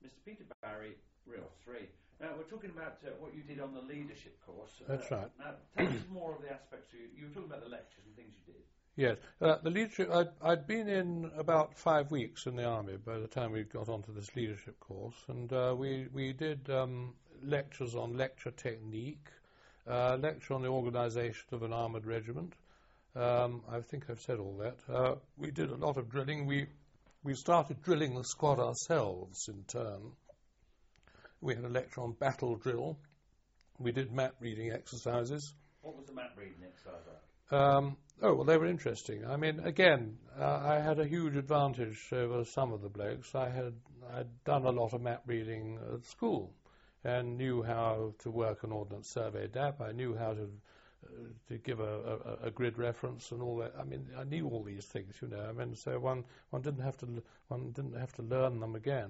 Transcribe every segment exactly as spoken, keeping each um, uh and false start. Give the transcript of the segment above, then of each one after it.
Mister Peter Barry, Reel three. Now, we're talking about uh, what you did on the leadership course. That's uh, right. Now, tell us more of the aspects. You, you were talking about the lectures and things you did. Yes. Uh, the leadership, I'd, I'd been in about five weeks in the army by the time we got onto this leadership course, and uh, we, we did um, lectures on lecture technique, uh, lecture on the organisation of an armoured regiment. Um, I think I've said all that. Uh, we did a lot of drilling. We, we started drilling the squad ourselves in turn. We had a lecture on battle drill. We did map reading exercises. What was the map reading exercise like? Um, oh, well, they were interesting. I mean, again, uh, I had a huge advantage over some of the blokes. I had I'd done a lot of map reading at school and knew how to work an Ordnance Survey D A P. I knew how to uh, to give a, a, a grid reference and all that. I mean, I knew all these things, you know. I mean, so one one didn't have to l- one didn't have to learn them again.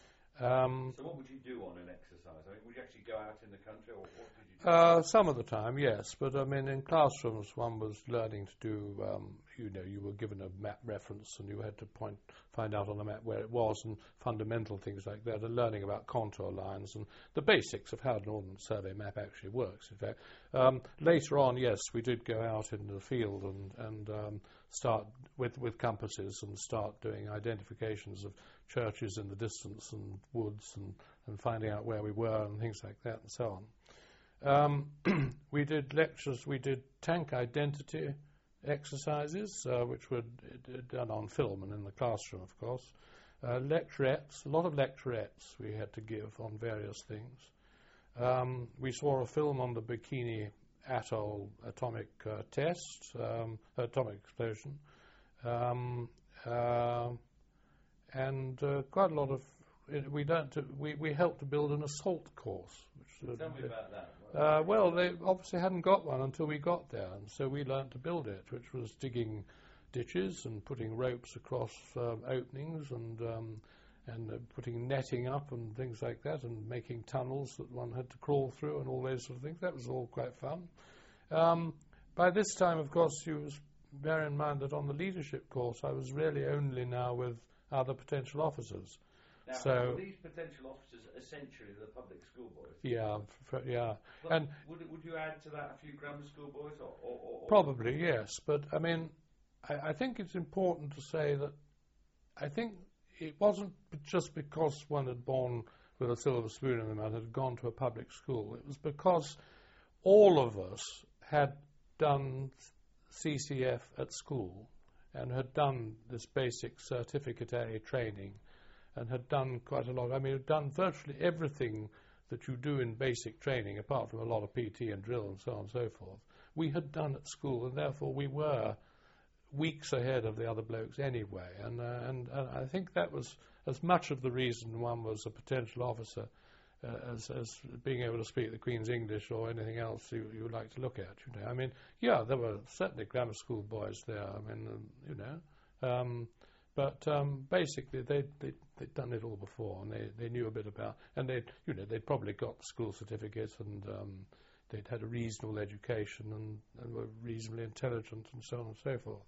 Um, so what would you do on an exercise? I mean, would you actually go out in the country, or what did you do? Uh, some of the time, yes, but I mean, in classrooms, one was learning to do. Um, you know, you were given a map reference, and you had to point, find out on the map where it was, and fundamental things like that, and learning about contour lines and the basics of how an Ordnance Survey map actually works. In fact, um, later on, yes, we did go out into the field and and um, start with with compasses and start doing identifications of churches in the distance and woods and, and finding out where we were and things like that and so on. Um, we did lectures, we did tank identity exercises, uh, which were d- done on film and in the classroom, of course. Uh, lecturettes, a lot of lecturettes we had to give on various things. Um, we saw a film on the Bikini Atoll atomic uh, test, um, atomic explosion. Um, uh, and uh, quite a lot of it, we learnt to, we we helped to build an assault course. Which, uh, Tell me about that. Uh, well, they obviously hadn't got one until we got there, and so we learnt to build it, which was digging ditches and putting ropes across um, openings and um, and uh, putting netting up and things like that, and making tunnels that one had to crawl through and all those sort of things. That was all quite fun. Um, by this time, of course, you was bear in mind that on the leadership course, I was really only now with other potential officers. Now, so were these potential officers essentially the public school boys? Yeah, f- yeah. But and would would you add to that a few grammar school boys, or, or, or probably yes. But I mean, I, I think it's important to say that I think it wasn't just because one had born with a silver spoon in the mouth, had gone to a public school. It was because all of us had done C C F at school and had done this basic Certificate A training and had done quite a lot. I mean, had done virtually everything that you do in basic training, apart from a lot of P T and drill and so on and so forth. We had done at school, and therefore we were weeks ahead of the other blokes anyway. And, uh, and, and I think that was as much of the reason one was a potential officer uh, as, as being able to speak the Queen's English or anything else you, you would like to look at. You know, I mean, yeah, there were certainly grammar school boys there. I mean, um, you know, um, but um, basically they they they'd done it all before, and they, they knew a bit about, and they you know they'd probably got the school certificate, and um, they'd had a reasonable education and, and were reasonably intelligent and so on and so forth.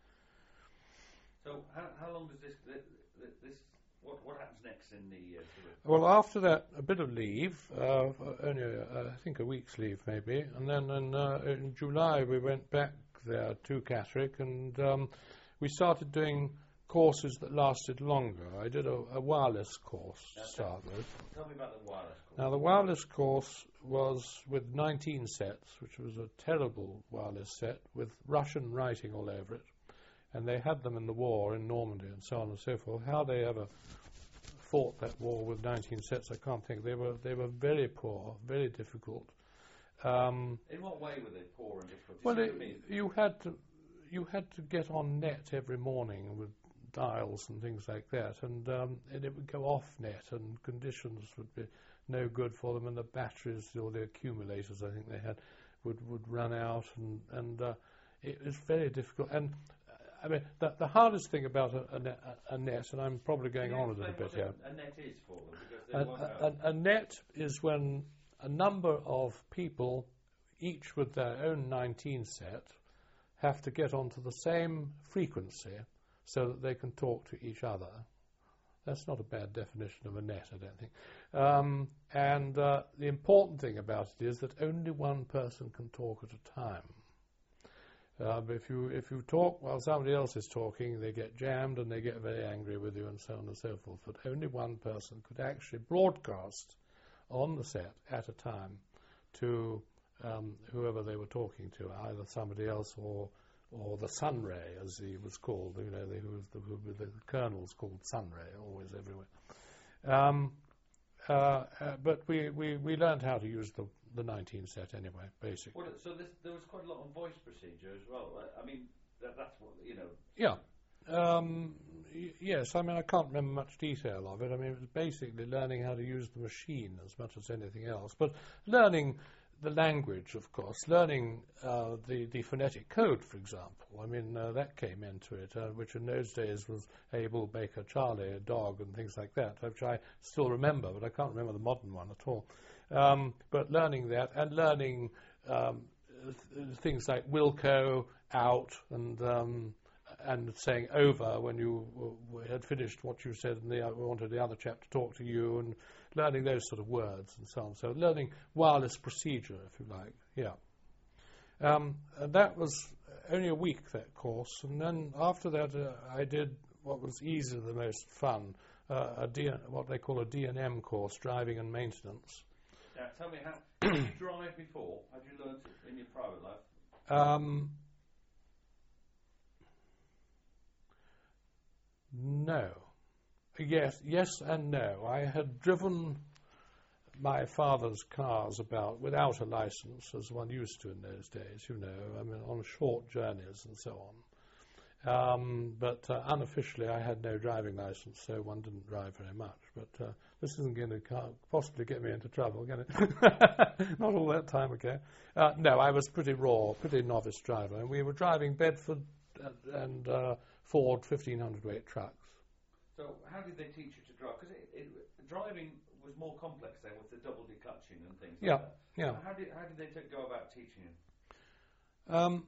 So how, how long does this, this, this what, what happens next in the... Uh, sort of well, after that, a bit of leave, uh, only uh, I think a week's leave maybe, and then in, uh, in July we went back there to Catterick, and um, we started doing courses that lasted longer. I did a, a wireless course now, to start with. Tell me about the wireless course. Now, the wireless course was with nineteen sets, which was a terrible wireless set with Russian writing all over it. And they had them in the war in Normandy and so on and so forth. How they ever fought that war with nineteen sets, I can't think. They were they were very poor, very difficult. Um, in what way were they poor and difficult? Well, it, you had to you had to get on net every morning with dials and things like that, and, um, and it would go off net, and conditions would be no good for them, and the batteries or the accumulators I think they had would, would run out, and, and uh, it was very difficult. And I mean, the, the hardest thing about a, a, net, a net, and I'm probably going on a little bit here. A net is for them, because they won't a, a, a net is when a number of people, each with their own nineteen set, have to get onto the same frequency so that they can talk to each other. That's not a bad definition of a net, I don't think. Um, and uh, the important thing about it is that only one person can talk at a time. Uh, but if you if you talk while somebody else is talking, they get jammed and they get very angry with you and so on and so forth. But only one person could actually broadcast on the set at a time to um, whoever they were talking to, either somebody else or or the Sunray, as he was called. You know, the, who was the, who, the colonel's called Sunray, always everywhere. Um, uh, uh, but we, we, we learned how to use the the nineteen set anyway, basically. Well, so this, there was quite a lot of voice procedure as well. I mean, that, that's what, you know... Yeah. Um, y- yes, I mean, I can't remember much detail of it. I mean, it was basically learning how to use the machine as much as anything else. But learning the language, of course, learning uh, the, the phonetic code, for example. I mean, uh, that came into it, uh, which in those days was Abel, Baker, Charlie, a dog, and things like that, which I still remember, but I can't remember the modern one at all. Um, but learning that and learning um, th- things like Wilco, out, and um, and saying over when you w- had finished what you said and the, uh, wanted the other chap to talk to you, and learning those sort of words and so on. So learning wireless procedure, if you like, yeah. Um, and that was only a week, that course. And then after that, uh, I did what was easily the most fun, uh, a D- what they call a D and M course, driving and maintenance. Now, tell me, how did you drive before? Had you learned it in your private life? Um, no. Yes, yes and no. I had driven my father's cars about without a license, as one used to in those days, you know, I mean, on short journeys and so on. Um, but uh, unofficially, I had no driving license, so one didn't drive very much. But uh, this isn't going to possibly get me into trouble, can it? Not all that time ago. Uh, no, I was pretty raw, pretty novice driver, and we were driving Bedford and uh, Ford fifteen hundred weight trucks. So how did they teach you to drive? Because it, it, driving was more complex then with the double declutching and things Yeah, like that. yeah. How did, how did they t- go about teaching you? Um,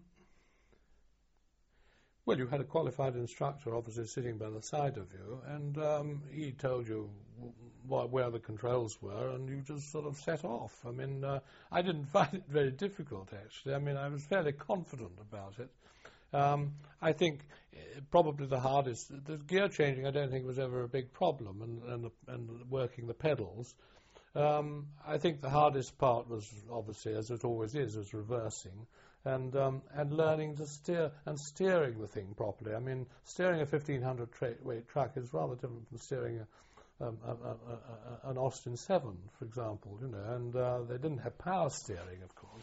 Well, you had a qualified instructor, obviously, sitting by the side of you, and um, he told you wh- where the controls were, and you just sort of set off. I mean, uh, I didn't find it very difficult, actually. I mean, I was fairly confident about it. Um, I think uh, probably the hardest, the gear changing, I don't think was ever a big problem, and, and, and working the pedals. Um, I think the hardest part was, obviously, as it always is, was reversing. And um, and learning to steer and steering the thing properly. I mean, steering a fifteen hundred tra- weight truck is rather different from steering a, um, a, a, a, an Austin seven, for example. You know, and uh, they didn't have power steering, of course.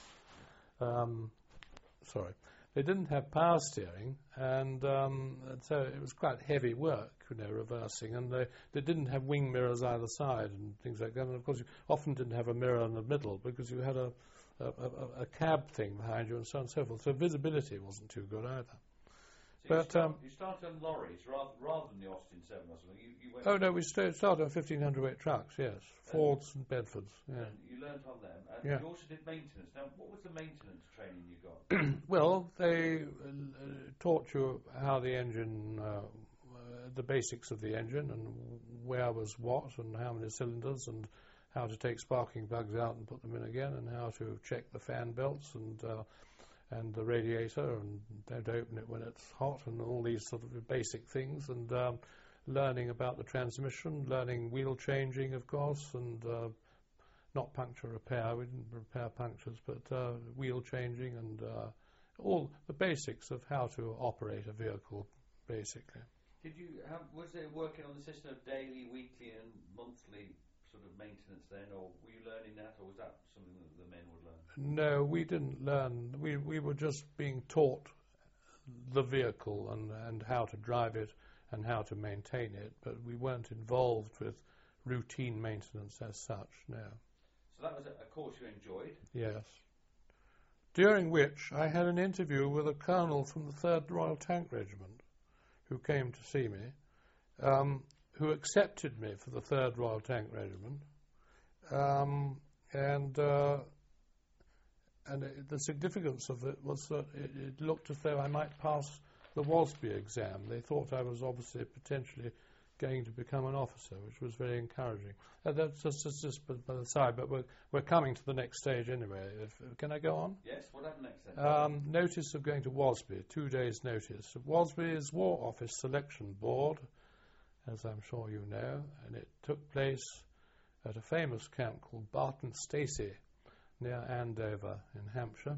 Um, sorry, they didn't have power steering, and, um, and so it was quite heavy work, you know, reversing. And they they didn't have wing mirrors either side and things like that. And of course, you often didn't have a mirror in the middle because you had a A, a, a cab thing behind you and so on and so forth. So visibility wasn't too good either. So but you, start, um, you started on lorries rather, rather than the Austin seven or something. You, you went oh no, we st- started on fifteen hundred weight trucks, yes. Fords and Bedfords, yeah. and you learnt on them. And Yeah. you also did maintenance. Now, what was the maintenance training you got? Well, they uh, taught you how the engine, uh, uh, the basics of the engine, and where was what, and how many cylinders, and how to take sparking plugs out and put them in again, and how to check the fan belts and uh, and the radiator, and don't open it when it's hot, and all these sort of basic things, and um, learning about the transmission, learning wheel changing, of course, and uh, not puncture repair. We didn't repair punctures, but uh, wheel changing and uh, all the basics of how to operate a vehicle, basically. Did you have, was it working on the system of daily, weekly, and monthly sort of maintenance then, or were you learning that, or was that something that the men would learn? No, we didn't learn. We we were just being taught the vehicle and, and how to drive it and how to maintain it, but we weren't involved with routine maintenance as such, no. So that was a, a course you enjoyed? Yes. During which I had an interview with a colonel from the third Royal Tank Regiment who came to see me, um, who accepted me for the third Royal Tank Regiment, um, and uh, and it, the significance of it was that it, it looked as though I might pass the W A S B exam. They thought I was obviously potentially going to become an officer, which was very encouraging. Uh, that's just, just, just by the side, but we're, we're coming to the next stage anyway. If, can I go on? Yes, what happened next then? Um, notice of going to WASB, two days' notice. WASB is War Office Selection Board, as I'm sure you know, and it took place at a famous camp called Barton Stacey near Andover in Hampshire.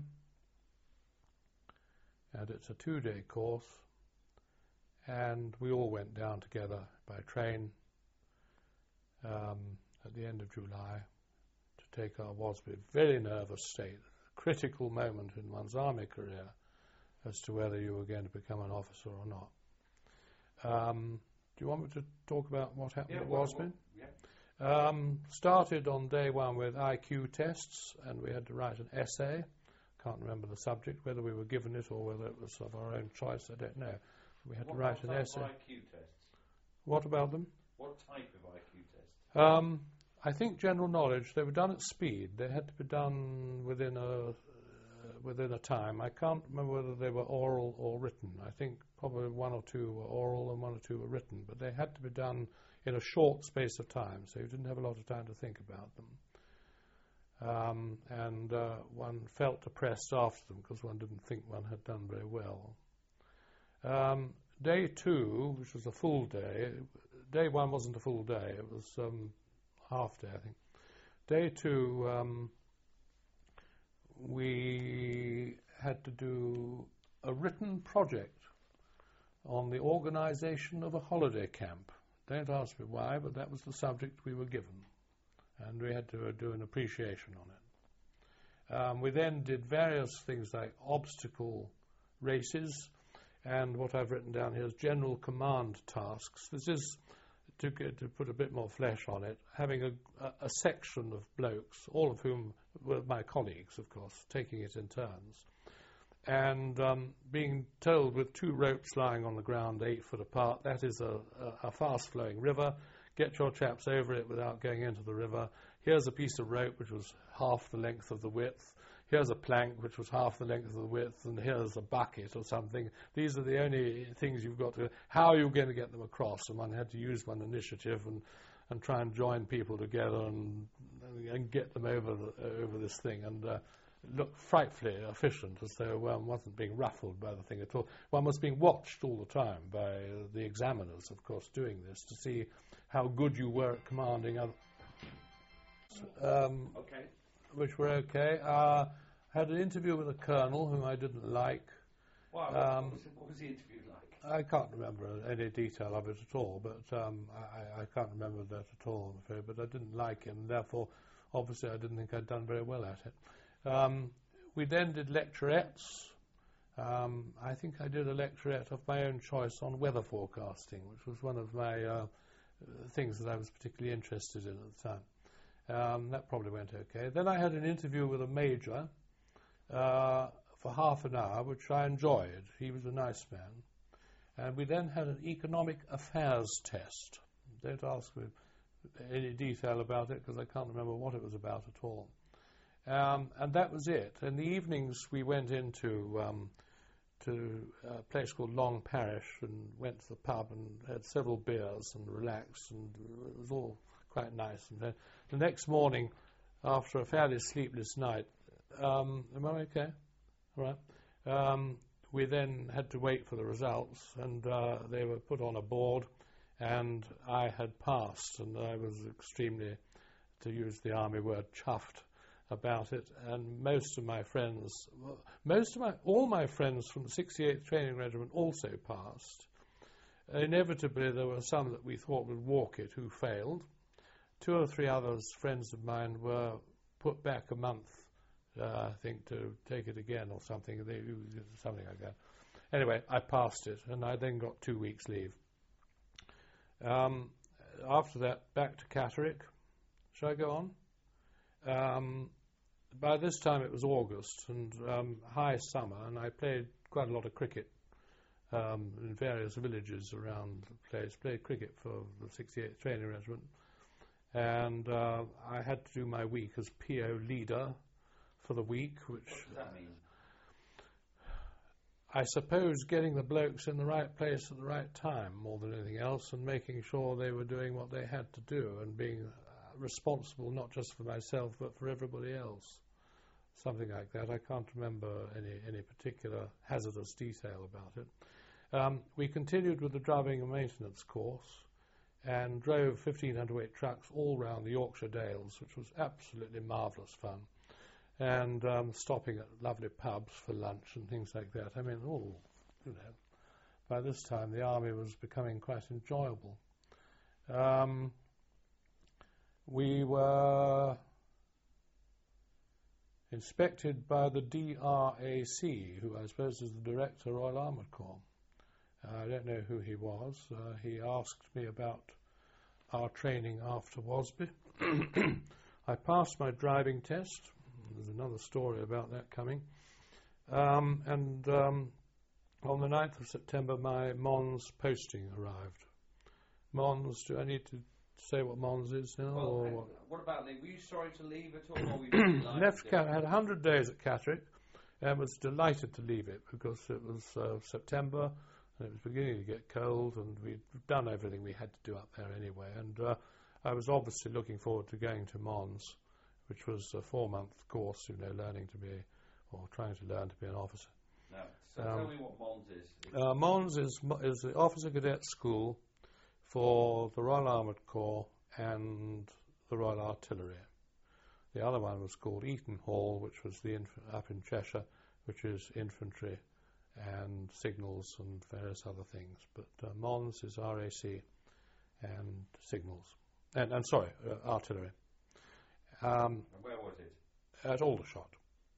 And it's a two-day course, and we all went down together by train um, at the end of July to take our WASB. Very nervous state, critical moment in one's army career as to whether you were going to become an officer or not. Um, do you want me to talk about what happened yeah, at well, WASB? well, yeah. Um, started on day one with I Q tests, and we had to write an essay. Can't remember the subject, whether we were given it or whether it was of our own choice, I don't know. We had what to write an type essay. Of I Q tests? What about them? What type of I Q tests? Um, I think general knowledge. They were done at speed. They had to be done within a uh, within a time. I can't remember whether they were oral or written. I think probably one or two were oral and one or two were written, but they had to be done in a short space of time, so you didn't have a lot of time to think about them. Um, and uh, one felt depressed after them because one didn't think one had done very well. Um, day two, which was a full day, day one wasn't a full day, it was um, half day, I think. Day two, um, we had to do a written project on the organisation of a holiday camp. Don't ask me why, but that was the subject we were given, and we had to uh, do an appreciation on it. Um, we then did various things like obstacle races, and what I've written down here is general command tasks. This is, to, get, to put a bit more flesh on it, having a, a, a section of blokes, all of whom were my colleagues, of course, taking it in turns, and um, being told with two ropes lying on the ground eight foot apart, that is a, a, a fast-flowing river, get your chaps over it without going into the river. Here's a piece of rope which was half the length of the width. Here's a plank which was half the length of the width, and here's a bucket or something. These are the only things you've got to... How are you going to get them across? And one had to use one initiative and, and try and join people together and, and get them over the, over this thing. And uh, look frightfully efficient, as though one wasn't being ruffled by the thing at all. One was being watched all the time by uh, the examiners, of course, doing this, to see how good you were at commanding other... Um, okay. Which were okay. Uh, had an interview with a colonel whom I didn't like. Wow, Um, what, was it, what was the interview like? I can't remember any detail of it at all, but um, I, I can't remember that at all, I'm afraid. But I didn't like him, therefore, obviously, I didn't think I'd done very well at it. Um, we then did lecturettes. Um, I think I did a lecturette of my own choice on weather forecasting, which was one of my uh, things that I was particularly interested in at the time. Um, that probably went okay. Then I had an interview with a major uh, for half an hour, which I enjoyed. He was a nice man. And we then had an economic affairs test. Don't ask me any detail about it, because I can't remember what it was about at all. Um, and that was it. In the evenings, we went into um, to a place called Long Parish and went to the pub and had several beers and relaxed, and it was all quite nice. And then the next morning, after a fairly sleepless night, um, am I okay? All right. Um, we then had to wait for the results, and uh, they were put on a board, and I had passed, and I was extremely, to use the army word, chuffed about it. And most of my friends, most of my, all my friends from the sixty-eighth Training Regiment also passed. Inevitably, there were some that we thought would walk it who failed. Two or three others, friends of mine, were put back a month, uh, I think, to take it again or something, they, something like that. Anyway, I passed it, and I then got two weeks' leave. Um, after that, back to Catterick. Shall I go on? Um, by this time it was August and um, high summer, and I played quite a lot of cricket um, in various villages around the place. Played cricket for the sixty-eighth Training Regiment. And uh, I had to do my week as P O leader for the week, which... What does that mean? I suppose getting the blokes in the right place at the right time more than anything else, and making sure they were doing what they had to do and being uh, responsible not just for myself but for everybody else. Something like that. I can't remember any, any particular hazardous detail about it. Um, we continued with the driving and maintenance course and drove fifteen hundredweight trucks all round the Yorkshire Dales, which was absolutely marvellous fun, and um, stopping at lovely pubs for lunch and things like that. I mean, oh, you know, by this time the army was becoming quite enjoyable. Um, we were inspected by the D R A C, who I suppose is the Director of Royal Armoured Corps. Uh, I don't know who he was. Uh, he asked me about our training after Wasby. I passed my driving test. There's another story about that coming. Um, and um, on the ninth of September, my Mons posting arrived. Mons, do I need to say what Mons is now? Well, or and what? what about leave? Were you sorry to leave at all, or were you really like Left it? Cat- had one hundred days at Catterick and was delighted to leave it because it was uh, September and it was beginning to get cold, and we'd done everything we had to do up there anyway. And uh, I was obviously looking forward to going to Mons, which was a four-month course, you know, learning to be, or trying to learn to be an officer. No. So Um, tell me what Mons is. It's Uh, Mons is, mo- is the Officer Cadet School for the Royal Armoured Corps and the Royal Artillery. The other one was called Eton Hall, which was the inf- up in Cheshire, which is infantry and signals and various other things. But uh, Mons is R A C and signals. And, and sorry, uh, artillery. Um, and where was it? at Aldershot.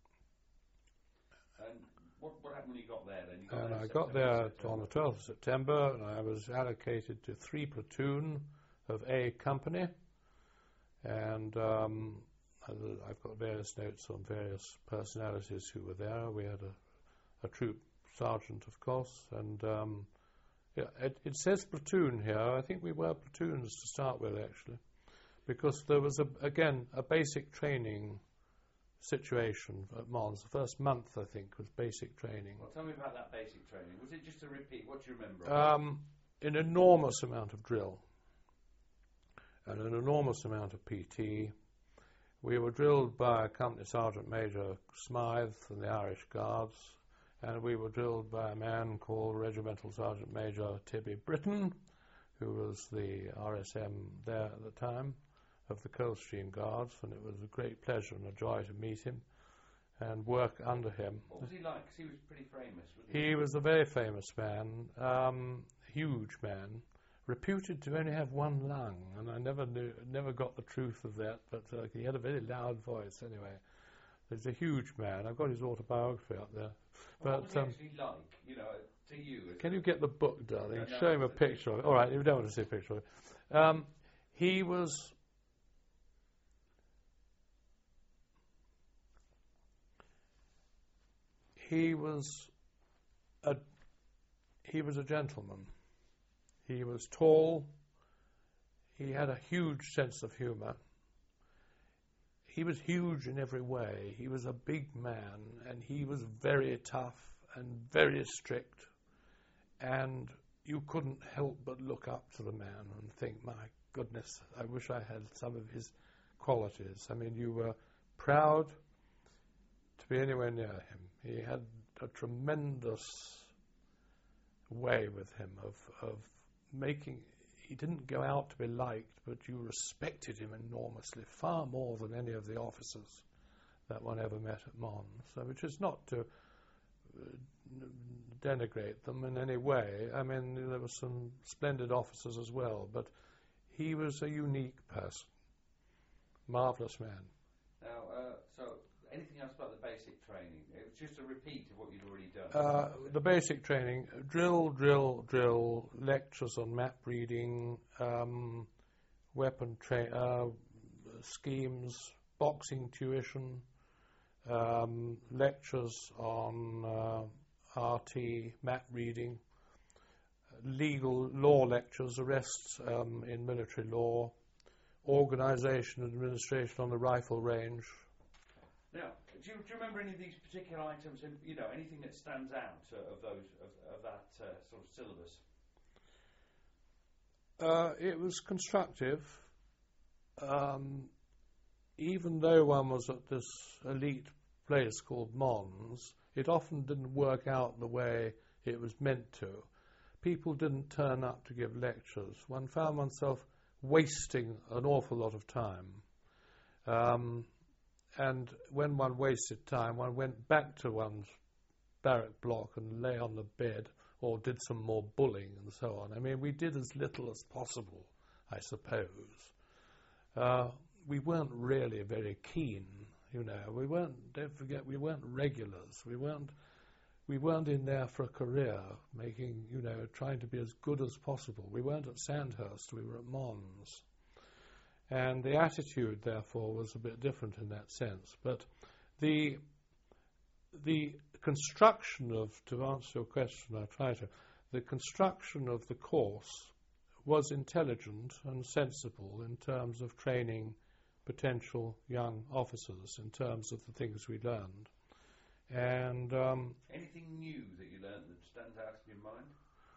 And what, what happened when you got there then? You got And there I in got September, there September. on the twelfth of September, and I was allocated to three platoon of A Company, and um, I've got various notes on various personalities who were there. We had a, a troop sergeant, of course, and um, yeah, it, it says platoon here. I think we were platoons to start with, actually, because there was, a, again, a basic training situation at Mons. The first month, I think, was basic training. Well, tell me about that basic training. Was it just a repeat? What do you remember? Um, an enormous amount of drill and an enormous amount of P T. We were drilled by Company Sergeant Major Smythe from the Irish Guards, and we were drilled by a man called Regimental Sergeant Major Tibby Britton, who was the R S M there at the time of the Coldstream Guards, and it was a great pleasure and a joy to meet him and work under him. What was he like? 'Cause he was pretty famous, wasn't he? He was a very famous man, um, huge man, reputed to only have one lung, and I never knew, never got the truth of that, but uh, he had a very loud voice anyway. He's a huge man. I've got his autobiography up there. Well, what But was he um, actually like, you know, to you? as can a- you get the book, darling? No, no, Show him a it's a picture of it. All right, you don't want to see a picture of it. Um, he was... He was a he was a gentleman. He was tall. He had a huge sense of humour. He was huge in every way. He was a big man, and he was very tough and very strict. And you couldn't help but look up to the man and think, my goodness, I wish I had some of his qualities. I mean, you were proud to be anywhere near him. He had a tremendous way with him of, of making... He didn't go out to be liked, but you respected him enormously, far more than any of the officers that one ever met at Mons. So, which is not to uh, denigrate them in any way. I mean, there were some splendid officers as well, but he was a unique person. Marvellous man. Now, uh, so anything else about the basic training? It was just a repeat of what you'd already done. Uh, the basic training, drill, drill, drill, lectures on map reading, um, weapon tra- uh, schemes, boxing tuition, um, lectures on uh, R T, map reading, legal law lectures, arrests um, in military law, organisation and administration on the rifle range. Now, do, you, do you remember any of these particular items? In, you know, anything that stands out uh, of those of, of that uh, sort of syllabus? Uh, it was constructive. Um, even though one was at this elite place called Mons, it often didn't work out the way it was meant to. People didn't turn up to give lectures. One found oneself wasting an awful lot of time. Um, and when one wasted time, one went back to one's barrack block and lay on the bed or did some more bullying and so on. I mean, we did as little as possible, I suppose. Uh, we weren't really very keen, you know. We weren't, don't forget, we weren't regulars. We weren't We weren't in there for a career, making, you know, trying to be as good as possible. We weren't at Sandhurst, we were at Mons. And the attitude, therefore, was a bit different in that sense. But the the construction of, to answer your question, I'll try to, the construction of the course was intelligent and sensible in terms of training potential young officers, in terms of the things we learned. And um, anything new that you learned that stands out in your mind?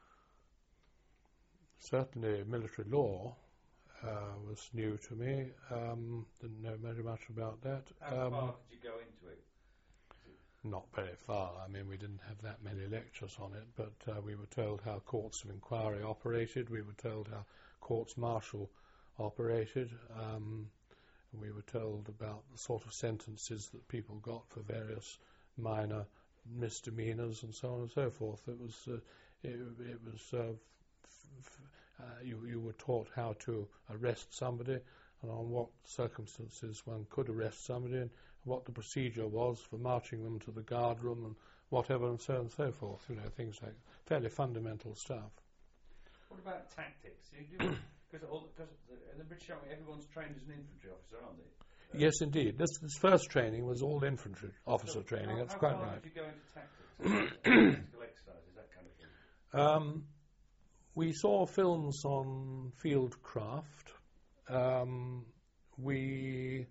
Certainly military law uh, was new to me. Um, didn't know very much about that. How um, far did you go into it? Not very far. I mean, we didn't have that many lectures on it, but uh, we were told how courts of inquiry operated. We were told how courts martial operated. Um, we were told about the sort of sentences that people got for various minor misdemeanors and so on and so forth. It was, uh, it, it was. Uh, f- f- uh, you, you were taught how to arrest somebody, and on what circumstances one could arrest somebody, and what the procedure was for marching them to the guard room, and whatever, and so on and so forth. You know, things like fairly fundamental stuff. What about tactics? Because in the British Army, everyone's trained as an infantry officer, aren't they? Yes, indeed. This, this first training was all infantry officer so training. How, That's how quite far right. Did you go into tactics, tactical exercises, that kind of thing? Um, we saw films on field craft. Um, we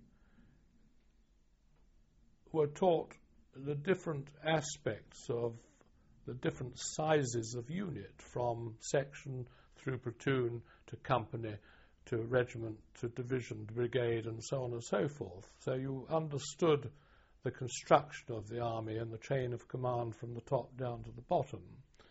were taught the different aspects of the different sizes of unit, from section through platoon to company, to regiment, to division, to brigade, and so on and so forth. So you understood the construction of the army and the chain of command from the top down to the bottom.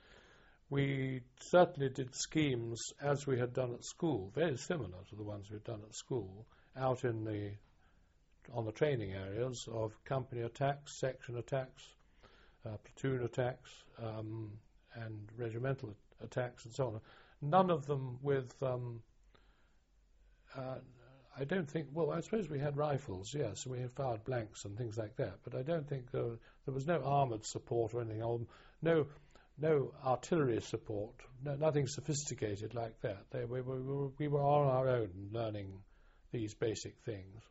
We certainly did schemes, as we had done at school, very similar to the ones we'd done at school, out in the on the training areas of company attacks, section attacks, uh, platoon attacks, um, and regimental attacks, and so on. None of them with um, Uh, I don't think, well, I suppose we had rifles, yes, and we had fired blanks and things like that, but I don't think there, there was no armoured support or anything, or no no artillery support, no, nothing sophisticated like that. They, we, we, we, we were on our own learning these basic things,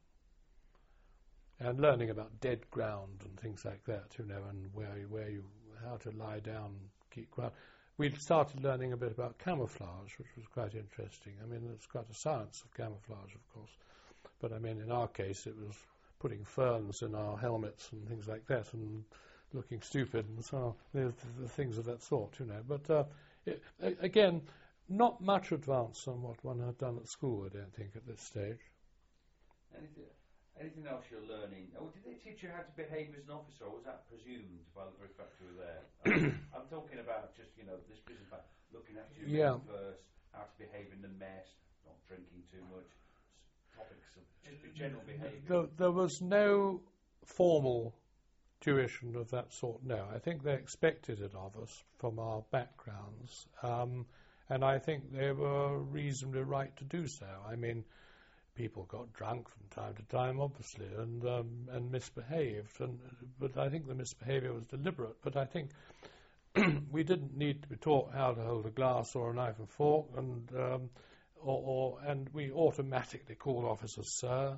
and learning about dead ground and things like that, you know, and where you, where you, how to lie down, keep ground. We'd started learning a bit about camouflage, which was quite interesting. I mean, it's quite a science of camouflage, of course. But, I mean, in our case, it was putting ferns in our helmets and things like that and looking stupid and so on, the, the things of that sort, you know. But, uh, it, a- again, not much advance on what one had done at school, I don't think, at this stage. Anything, anything else you're learning? Oh, did they teach you how to behave as an officer, or was that presumed by the very fact you were there? I'm, I'm talking about just, you know, this business about looking after your Yeah. men first, how to behave in the mess, not drinking too much, s- topics of just general behaviour. There, there was no formal tuition of that sort, no. I think they expected it of us from our backgrounds, um, and I think they were reasonably right to do so. I mean, people got drunk from time to time, obviously, and um, and misbehaved, and but I think the misbehaviour was deliberate. But I think we didn't need to be taught how to hold a glass or a knife and fork, and um, or, or and we automatically called officers sir,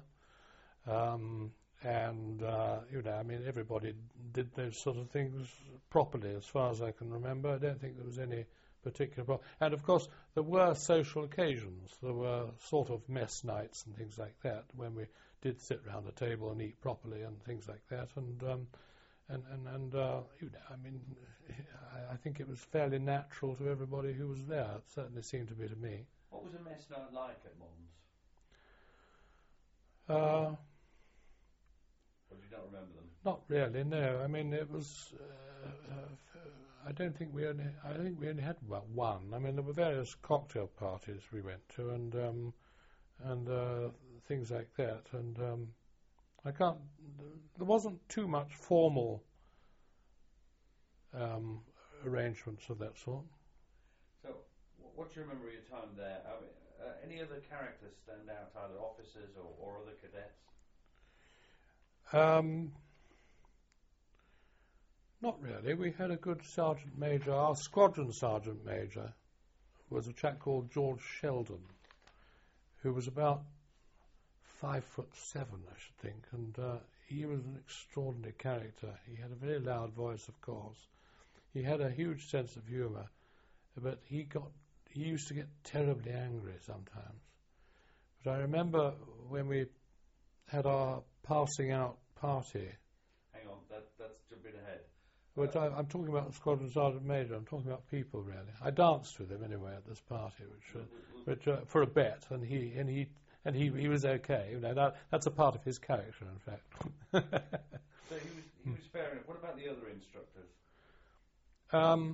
um, and uh, you know, I mean, everybody did those sort of things properly, as far as I can remember. I don't think there was any particular problem. And of course, there were social occasions. There were sort of mess nights and things like that when we did sit round the table and eat properly and things like that. And um, and and, and uh, you know, I mean, I, I think it was fairly natural to everybody who was there. It certainly seemed to be to me. What was a mess night like at Mons? Uh, or do you not remember them? Not really. No. I mean, it was. Uh, uh, I don't think we only. I think we only had about one. I mean, there were various cocktail parties we went to, and um, and uh, things like that. And um, I can't. There wasn't too much formal um, arrangements of that sort. So, what do you remember of your time there? I mean, uh, any other characters stand out, either officers or, or other cadets? Um, not really. We had a good sergeant major. Our squadron sergeant major was a chap called George Sheldon, who was about five foot seven, I should think, and uh, he was an extraordinary character. He had a very loud voice, of course. He had a huge sense of humour, but he got he used to get terribly angry sometimes. But I remember when we had our passing out party. Hang on, that, that's a bit ahead. Which I, I'm talking about the squadron sergeant major. I'm talking about people, really. I danced with him anyway at this party, which, uh, which uh, for a bet, and he and he and he he was okay. You know, that, that's a part of his character, in fact. So he was he was fair enough. What about the other instructors? Um,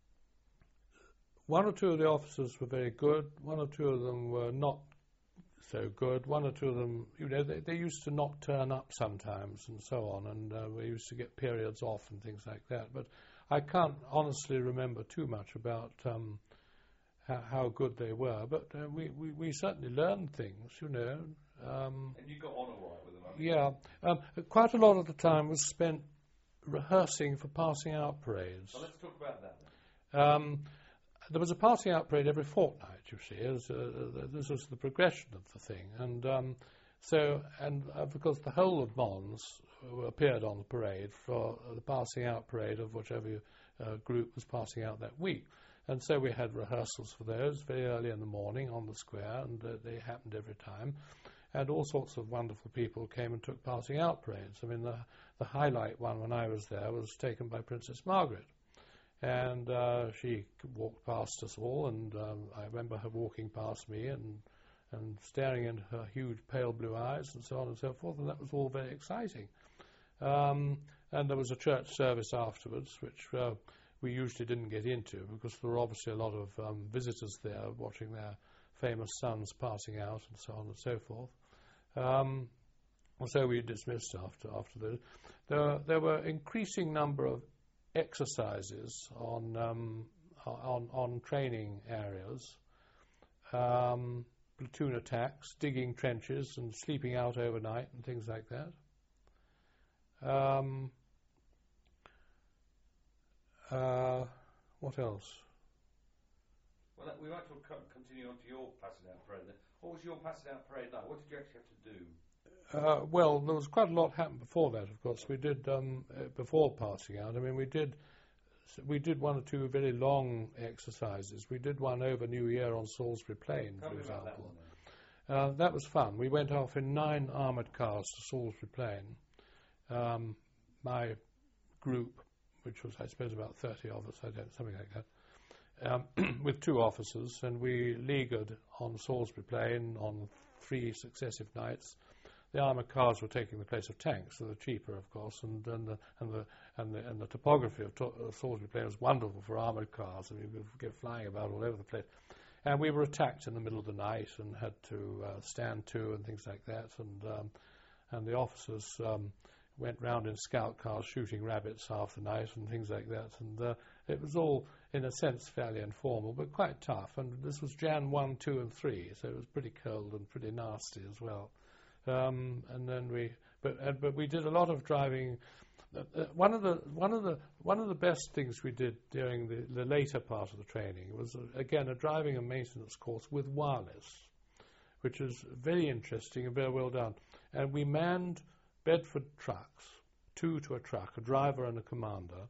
one or two of the officers were very good. One or two of them were not so good. One or two of them, you know, they, they used to not turn up sometimes and so on, and uh, we used to get periods off and things like that. But I can't honestly remember too much about um, how, how good they were. But uh, we, we, we certainly learned things, you know. Um, and you got on all right with them, I mean. Yeah. Um, quite a lot of the time was spent rehearsing for passing out parades. So let's talk about that then. Um, there was a passing out parade every fortnight, you see. As, uh, this was the progression of the thing. And um, so, and uh, because the whole of Mons appeared on the parade for the passing out parade of whichever uh, group was passing out that week. And so we had rehearsals for those very early in the morning on the square, and uh, they happened every time. And all sorts of wonderful people came and took passing out parades. I mean, the, the highlight one when I was there was taken by Princess Margaret. And uh, she walked past us all, and um, I remember her walking past me and and staring into her huge pale blue eyes and so on and so forth, and that was all very exciting. Um, and there was a church service afterwards, which uh, we usually didn't get into because there were obviously a lot of um, visitors there watching their famous sons passing out and so on and so forth. Um, so we dismissed after after the there there were increasing number of exercises on um, on on training areas, um, platoon attacks, digging trenches, and sleeping out overnight and things like that. Um, uh, what else? Well, we might as well co- continue on to your passing out parade then. What was your passing out parade like? What did you actually have to do? Uh, well, there was quite a lot happened before that, of course. We did, um, uh, before passing out, I mean, we did we did one or two very long exercises. We did one over New Year on Salisbury Plain, Tell for me about that example. one, Uh, that was fun. We went off in nine armoured cars to Salisbury Plain. Um, my group, which was, I suppose, about thirty of us, I don't, something like that, um, with two officers, and we leaguered on Salisbury Plain on three successive nights. The armoured cars were taking the place of tanks, so they're cheaper, of course, and and the and the and the, and the topography of to- uh, Salisbury Plain was wonderful for armoured cars. I mean, we could get flying about all over the place. And we were attacked in the middle of the night and had to uh, stand to and things like that. And um, and the officers um, went round in scout cars shooting rabbits half the night and things like that. And uh, it was all, in a sense, fairly informal, but quite tough. And this was January first, second, and third, so it was pretty cold and pretty nasty as well. Um, and then we, but uh, but we did a lot of driving. Uh, uh, one of the one of the one of the best things we did during the, the later part of the training was uh, again a driving and maintenance course with wireless, which is very interesting and very well done. And we manned Bedford trucks, two to a truck, a driver and a commander,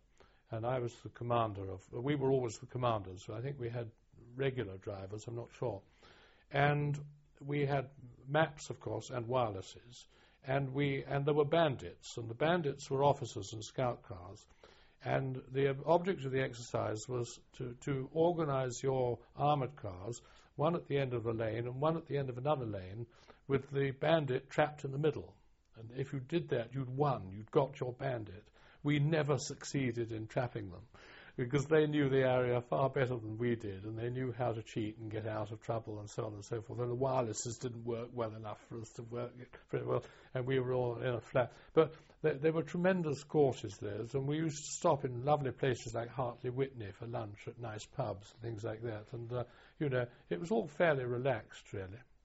and I was the commander of. We were always the commanders. So I think we had regular drivers. I'm not sure, and we had maps, of course, and wirelesses, and we and there were bandits, and the bandits were officers in scout cars. And the object of the exercise was to, to organize your armored cars, one at the end of the lane and one at the end of another lane, with the bandit trapped in the middle. And if you did that, you'd won. You'd got your bandit. We never succeeded in trapping them because they knew the area far better than we did, and they knew how to cheat and get out of trouble and so on and so forth. And the wirelesses didn't work well enough for us to work very well, and we were all in a flat. But there, there were tremendous courses there, and we used to stop in lovely places like Hartley Whitney for lunch at nice pubs and things like that. And, uh, you know, it was all fairly relaxed, really.